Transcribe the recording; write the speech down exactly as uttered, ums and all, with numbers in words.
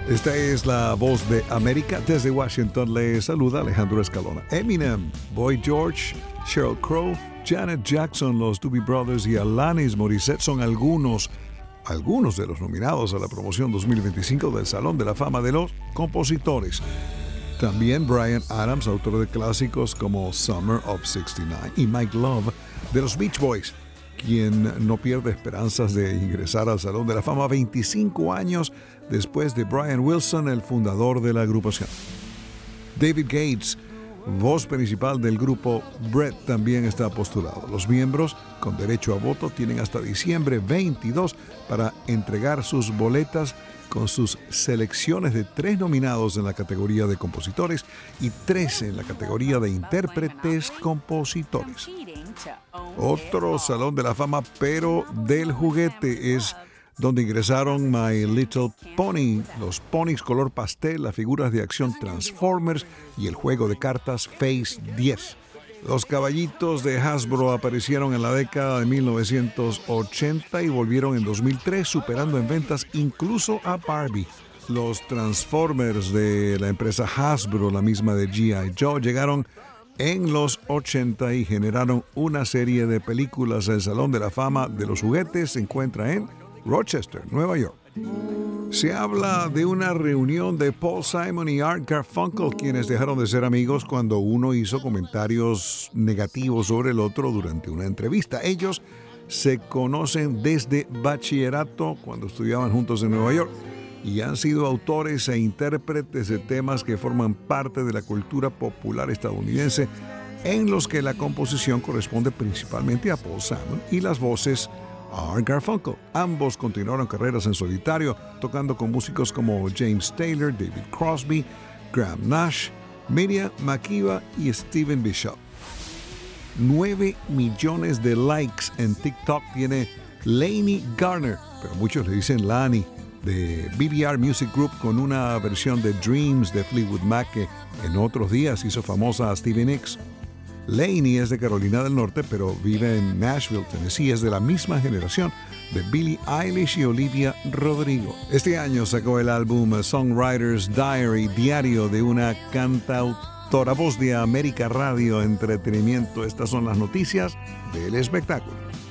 Esta es la voz de América. Desde Washington le saluda Alejandro Escalona. Eminem, Boy George, Sheryl Crow, Janet Jackson, los Doobie Brothers y Alanis Morissette son algunos, algunos de los nominados a la promoción dos mil veinticinco del Salón de la Fama de los Compositores. También Bryan Adams, autor de clásicos como Summer of sesenta y nueve, y Mike Love de los Beach Boys, quien no pierde esperanzas de ingresar al Salón de la Fama veinticinco años después de Brian Wilson, el fundador de la agrupación. David Gates, voz principal del grupo Brett, también está postulado. Los miembros con derecho a voto tienen hasta diciembre veintidós para entregar sus boletas con sus selecciones de tres nominados en la categoría de compositores y tres en la categoría de intérpretes compositores. Otro Salón de la Fama, pero del juguete, es donde ingresaron My Little Pony, los ponis color pastel, las figuras de acción Transformers y el juego de cartas Phase diez. Los caballitos de Hasbro aparecieron en la década de mil novecientos ochenta y volvieron en dos mil tres, superando en ventas incluso a Barbie. Los Transformers de la empresa Hasbro, la misma de G I. Joe, llegaron en los ochenta y generaron una serie de películas. El Salón de la Fama de los Juguetes se encuentra en Rochester, Nueva York. Se habla de una reunión de Paul Simon y Art Garfunkel, quienes dejaron de ser amigos cuando uno hizo comentarios negativos sobre el otro durante una entrevista. Ellos se conocen desde bachillerato, cuando estudiaban juntos en Nueva York, y han sido autores e intérpretes de temas que forman parte de la cultura popular estadounidense, en los que la composición corresponde principalmente a Paul Simon y las voces a Art Garfunkel. Ambos continuaron carreras en solitario, tocando con músicos como James Taylor, David Crosby, Graham Nash, Miriam Makeba y Stephen Bishop. Nueve millones de likes en TikTok tiene Lainey Garner, pero muchos le dicen Lani, de B B R Music Group, con una versión de Dreams de Fleetwood Mac que en otros días hizo famosa a Stevie Nicks. Lainey es de Carolina del Norte, pero vive en Nashville, Tennessee. Es de la misma generación de Billie Eilish y Olivia Rodrigo. Este año sacó el álbum Songwriter's Diary, diario de una cantautora. Voz de América Radio Entretenimiento. Estas son las noticias del espectáculo.